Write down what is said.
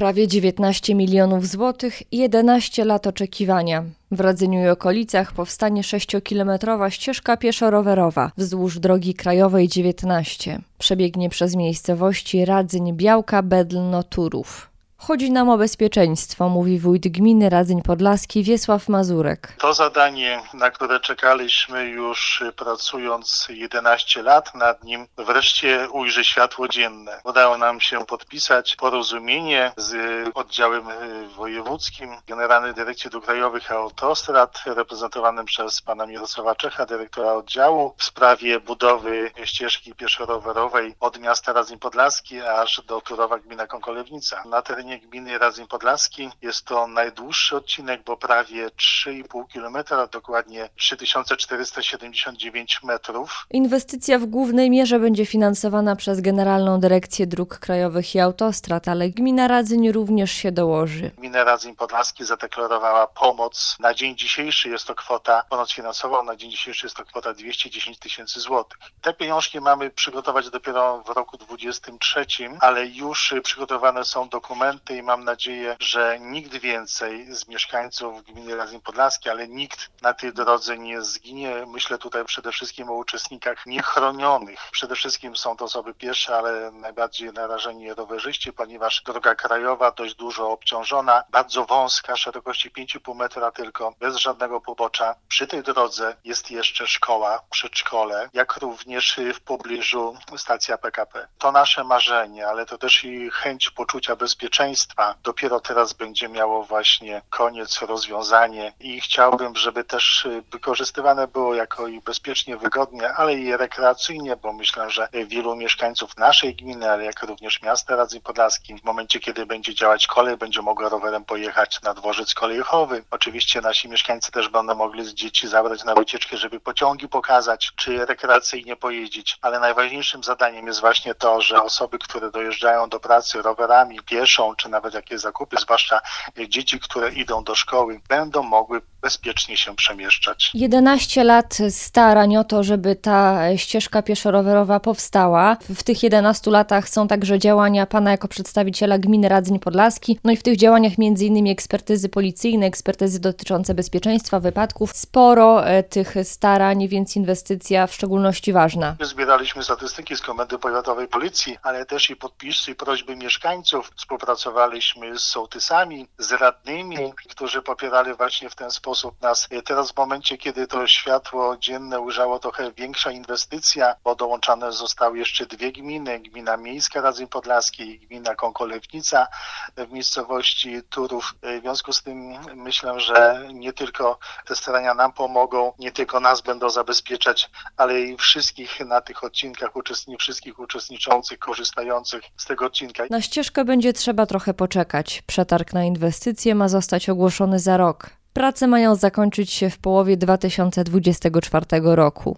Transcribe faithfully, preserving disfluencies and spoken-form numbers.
prawie dziewiętnaście milionów złotych i jedenaście lat oczekiwania. W Radzyniu i okolicach powstanie sześciokilometrowa ścieżka pieszo-rowerowa wzdłuż drogi krajowej dziewiętnaście. Przebiegnie przez miejscowości Radzyń, Białka, Bedlno, Turów. Chodzi nam o bezpieczeństwo, mówi wójt gminy Radzyń Podlaski Wiesław Mazurek. To zadanie, na które czekaliśmy już pracując jedenaście lat nad nim, wreszcie ujrzy światło dzienne. Udało nam się podpisać porozumienie z oddziałem wojewódzkim Generalnej Dyrekcji Dróg Krajowych Autostrad, reprezentowanym przez pana Mirosława Czecha, dyrektora oddziału, w sprawie budowy ścieżki pieszo-rowerowej od miasta Radzyń Podlaski aż do Turowa, gmina Kąkolewnica. Na terenie gminy Radzyń Podlaski jest to najdłuższy odcinek, bo prawie trzy i pół kilometra, dokładnie trzy tysiące czterysta siedemdziesiąt dziewięć metrów. Inwestycja w głównej mierze będzie finansowana przez Generalną Dyrekcję Dróg Krajowych i Autostrad, ale gmina Radzyń również się dołoży. Gmina Radzyń Podlaski zadeklarowała pomoc. Na dzień dzisiejszy jest to kwota, pomoc finansową, na dzień dzisiejszy jest to kwota dwieście dziesięć tysięcy złotych. Te pieniążki mamy przygotować dopiero w roku dwudziestym trzecim, ale już przygotowane są dokumenty i mam nadzieję, że nikt więcej z mieszkańców gminy Radzyń Podlaski, ale nikt na tej drodze nie zginie. Myślę tutaj przede wszystkim o uczestnikach niechronionych. Przede wszystkim są to osoby piesze, ale najbardziej narażeni rowerzyści, ponieważ droga krajowa dość dużo obciążona, bardzo wąska, szerokości pięć i pół metra tylko, bez żadnego pobocza. Przy tej drodze jest jeszcze szkoła, przedszkole, jak również w pobliżu stacja P K P. To nasze marzenie, ale to też i chęć poczucia bezpieczeństwa. Dopiero teraz będzie miało właśnie koniec, rozwiązanie i chciałbym, żeby też wykorzystywane było jako i bezpiecznie, wygodnie, ale i rekreacyjnie, bo myślę, że wielu mieszkańców naszej gminy, ale jak również miasta Radzyń Podlaski, w momencie, kiedy będzie działać kolej, będzie mogła rowerem pojechać na dworzec kolejowy. Oczywiście nasi mieszkańcy też będą mogli dzieci zabrać na wycieczkę, żeby pociągi pokazać, czy rekreacyjnie pojeździć, ale najważniejszym zadaniem jest właśnie to, że osoby, które dojeżdżają do pracy rowerami, pieszą, czy nawet jakieś zakupy, zwłaszcza dzieci, które idą do szkoły, będą mogły bezpiecznie się przemieszczać. jedenaście lat starań o to, żeby ta ścieżka pieszo-rowerowa powstała. W tych jedenastu latach są także działania pana jako przedstawiciela gminy Radzyń Podlaski. No i w tych działaniach między innymi ekspertyzy policyjne, ekspertyzy dotyczące bezpieczeństwa wypadków. Sporo e, tych starań, więc inwestycja w szczególności ważna. Zbieraliśmy statystyki z Komendy Powiatowej Policji, ale też i podpisy i prośby mieszkańców. Współpracowaliśmy z sołtysami, z radnymi, którzy popierali właśnie w ten sposób nas. Teraz w momencie, kiedy to światło dzienne ujrzało trochę większa inwestycja, bo dołączone zostały jeszcze dwie gminy, gmina miejska Radzyń Podlaski i gmina Kąkolewnica w miejscowości Turów. W związku z tym myślę, że nie tylko te starania nam pomogą, nie tylko nas będą zabezpieczać, ale i wszystkich na tych odcinkach, uczestni, wszystkich uczestniczących, korzystających z tego odcinka. Na ścieżkę będzie trzeba trochę poczekać. Przetarg na inwestycje ma zostać ogłoszony za rok. Prace mają zakończyć się w połowie dwa tysiące dwudziestego czwartego roku.